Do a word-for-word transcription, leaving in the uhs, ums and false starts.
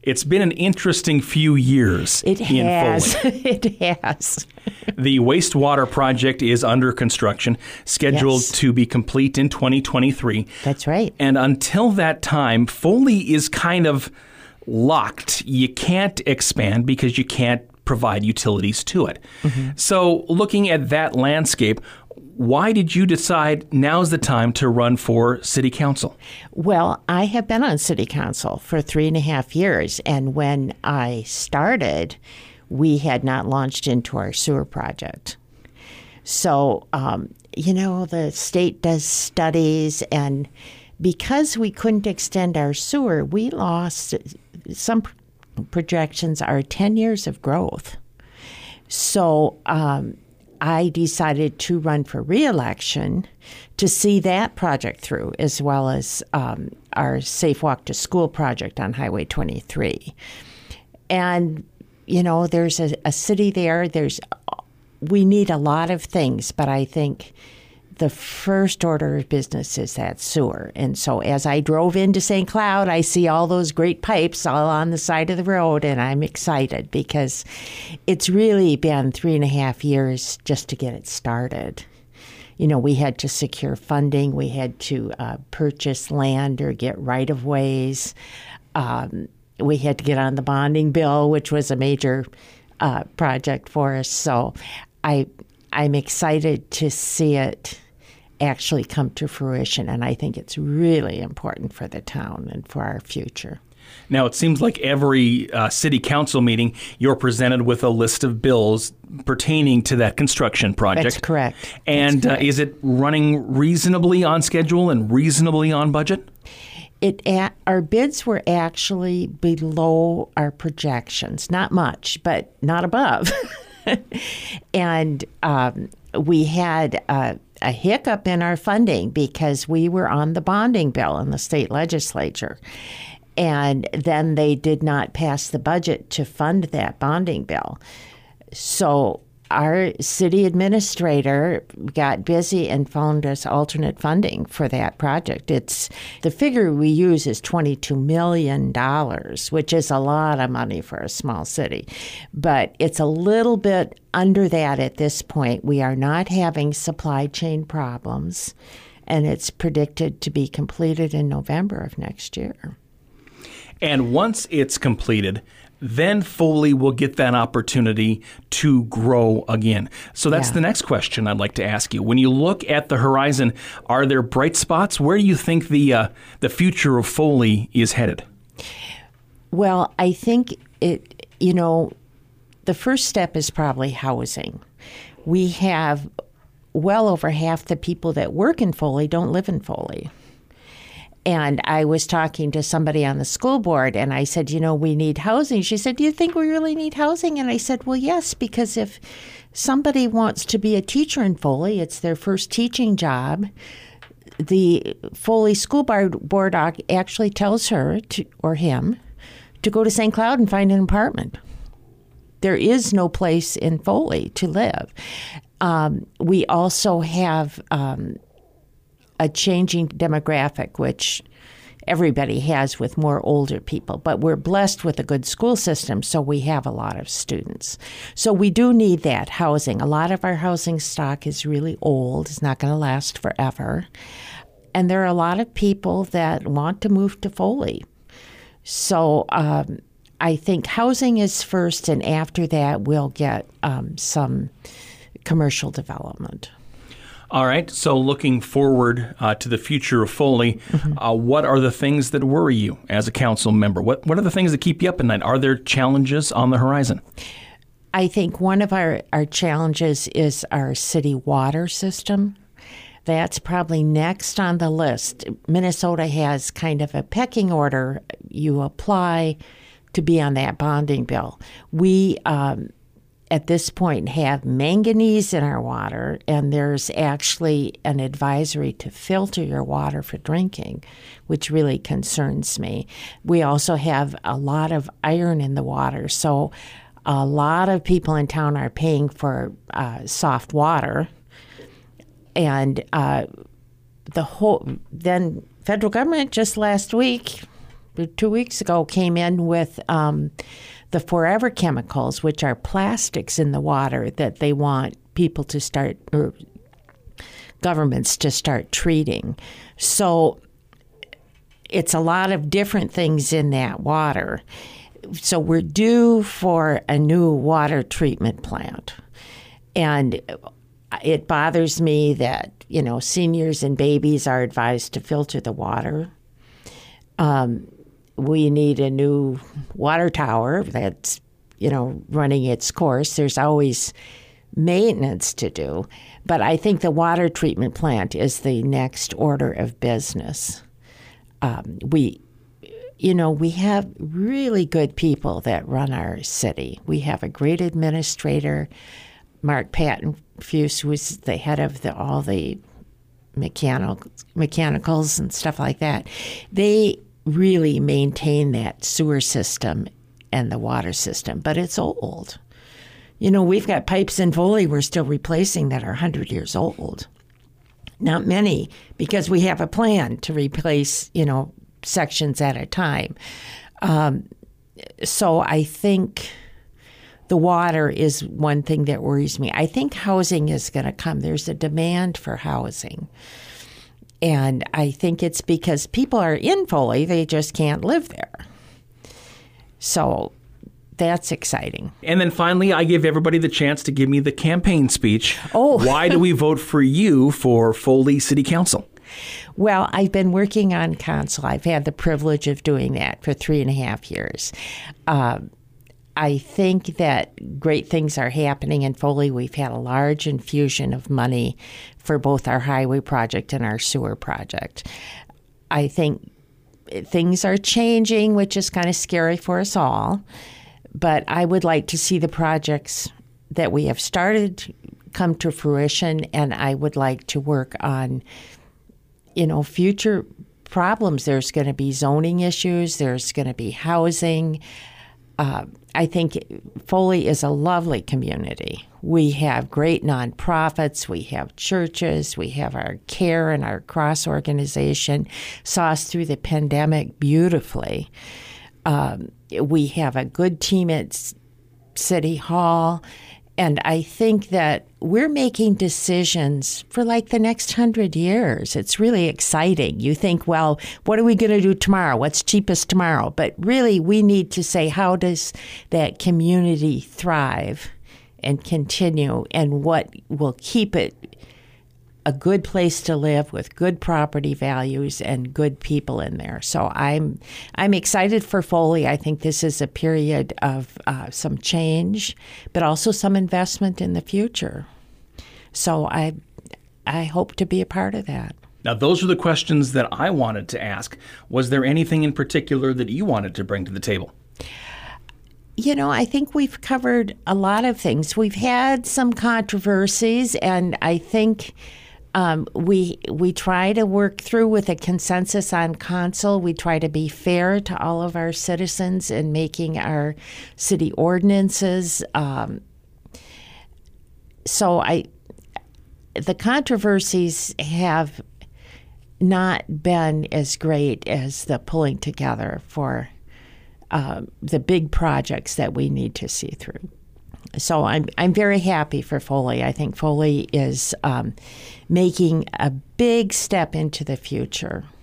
It's been an interesting few years It in has. Foley. It has. The wastewater project is under construction, scheduled Yes. to be complete in twenty twenty-three. That's right. And until that time, Foley is kind of locked. You can't expand because you can't provide utilities to it. Mm-hmm. So looking at that landscape, why did you decide now's the time to run for city council? Well, I have been on city council for three and a half years, and when I started, we had not launched into our sewer project. So, um, you know, the state does studies, and because we couldn't extend our sewer, we lost, some projections are ten years of growth. So, um, I decided to run for re-election to see that project through, as well as um, our Safe Walk to School project on Highway twenty-three. And, you know, there's a, a city there. There's, we need a lot of things, but I think the first order of business is that sewer. And so as I drove into Saint Cloud, I see all those great pipes all on the side of the road, and I'm excited because it's really been three and a half years just to get it started. You know, we had to secure funding. We had to uh, purchase land or get right-of-ways. Um, we had to get on the bonding bill, which was a major uh, project for us. So I, I'm excited to see it actually come to fruition, and I think it's really important for the town and for our future. Now, it seems like every uh, city council meeting, you're presented with a list of bills pertaining to that construction project. That's correct. And That's correct. Uh, is it running reasonably on schedule and reasonably on budget? It our bids were actually below our projections. Not much, but not above. And um, we had uh, a hiccup in our funding because we were on the bonding bill in the state legislature. And then they did not pass the budget to fund that bonding bill. So our city administrator got busy and found us alternate funding for that project. It's the figure we use is twenty-two million dollars, which is a lot of money for a small city. But it's a little bit under that at this point. We are not having supply chain problems, and it's predicted to be completed in November of next year. And once it's completed, then Foley will get that opportunity to grow again. So that's Yeah. the next question I'd like to ask you. When you look at the horizon, are there bright spots? Where do you think the uh, the future of Foley is headed? Well, I think it, you know, the first step is probably housing. We have well over half the people that work in Foley don't live in Foley. And I was talking to somebody on the school board, and I said, you know, we need housing. She said, do you think we really need housing? And I said, well, yes, because if somebody wants to be a teacher in Foley, it's their first teaching job, the Foley School Board actually tells her to, or him to go to Saint Cloud and find an apartment. There is no place in Foley to live. Um, we also have um, a changing demographic, which everybody has with more older people. But we're blessed with a good school system, so we have a lot of students. So we do need that housing. A lot of our housing stock is really old. It's not going to last forever. And there are a lot of people that want to move to Foley. So um, I think housing is first, and after that we'll get um, some commercial development. All right. So looking forward uh, to the future of Foley, mm-hmm. uh, what are the things that worry you as a council member? What What are the things that keep you up at night? Are there challenges on the horizon? I think one of our, our challenges is our city water system. That's probably next on the list. Minnesota has kind of a pecking order. You apply to be on that bonding bill. We um, at this point have manganese in our water, and there's actually an advisory to filter your water for drinking, which really concerns me. We also have a lot of iron in the water, so a lot of people in town are paying for uh, soft water, and uh, the whole then federal government just last week two weeks ago, came in with um, the forever chemicals, which are plastics in the water that they want people to start, or governments to start treating. So it's a lot of different things in that water. So we're due for a new water treatment plant. And it bothers me that, you know, seniors and babies are advised to filter the water. Um, we need a new water tower that's, you know, running its course. There's always maintenance to do. But I think the water treatment plant is the next order of business. Um, we, you know, we have really good people that run our city. We have a great administrator, Mark Patton-Fuse, who was the head of the, all the mechanical, mechanicals and stuff like that. They really maintain that sewer system and the water system, but it's old. You know, we've got pipes in Foley we're still replacing that are one hundred years old. Not many, because we have a plan to replace, you know, sections at a time. Um, so I think the water is one thing that worries me. I think housing is going to come. There's a demand for housing. And I think it's because people are in Foley, they just can't live there. So that's exciting. And then finally, I give everybody the chance to give me the campaign speech. Oh. Why do we vote for you for Foley City Council? Well, I've been working on council. I've had the privilege of doing that for three and a half years. Um, I think that great things are happening in Foley. We've had a large infusion of money for both our highway project and our sewer project. I think things are changing, which is kind of scary for us all. But I would like to see the projects that we have started come to fruition, and I would like to work on, you know, future problems. There's going to be zoning issues. There's going to be housing. Uh, I think Foley is a lovely community. We have great nonprofits. We have churches. We have our CARE and our CROSS organization saw us through the pandemic beautifully. Um, we have a good team at City Hall. And I think that we're making decisions for like the next hundred years. It's really exciting. You think, well, what are we going to do tomorrow? What's cheapest tomorrow? But really, we need to say, how does that community thrive and continue, and what will keep it a good place to live with good property values and good people in there. So I'm I'm excited for Foley. I think this is a period of uh, some change, but also some investment in the future. So I I hope to be a part of that. Now, those are the questions that I wanted to ask. Was there anything in particular that you wanted to bring to the table? You know, I think we've covered a lot of things. We've had some controversies, and I think Um, we we try to work through with a consensus on council. We try to be fair to all of our citizens in making our city ordinances. Um, so I, the controversies have not been as great as the pulling together for uh, the big projects that we need to see through. So I'm I'm very happy for Foley. I think Foley is um, making a big step into the future.